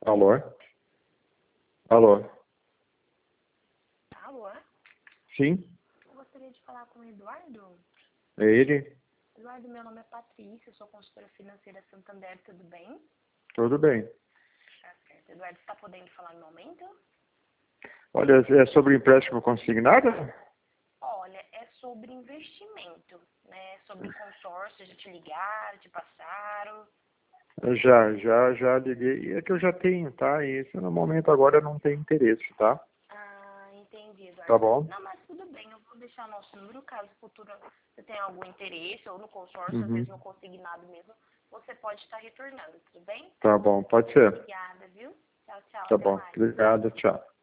Alô? Alô? Alô? Sim? Eu gostaria de falar com o Eduardo. É ele? Eduardo, meu nome é Patrícia, eu sou consultora financeira Santander, tudo bem? Tudo bem. Tá certo. Eduardo, está podendo falar no momento? Olha, é sobre empréstimo consignado? Olha, é sobre investimento, né? Sobre consórcio, já te ligaram, te passaram. Já liguei. É que eu já tenho, tá? E esse no momento agora não tem interesse, tá? Ah, entendi, Tá Eduardo. bom? Não, mas tudo bem, eu vou deixar nosso número, caso futuro você tenha algum interesse, ou no consórcio, às Uhum. vezes no consignado mesmo, você pode estar retornando, tudo bem? Tá bom, pode ser. Obrigada, viu? Tchau, tchau, Tá até bom. mais. Obrigado, tchau.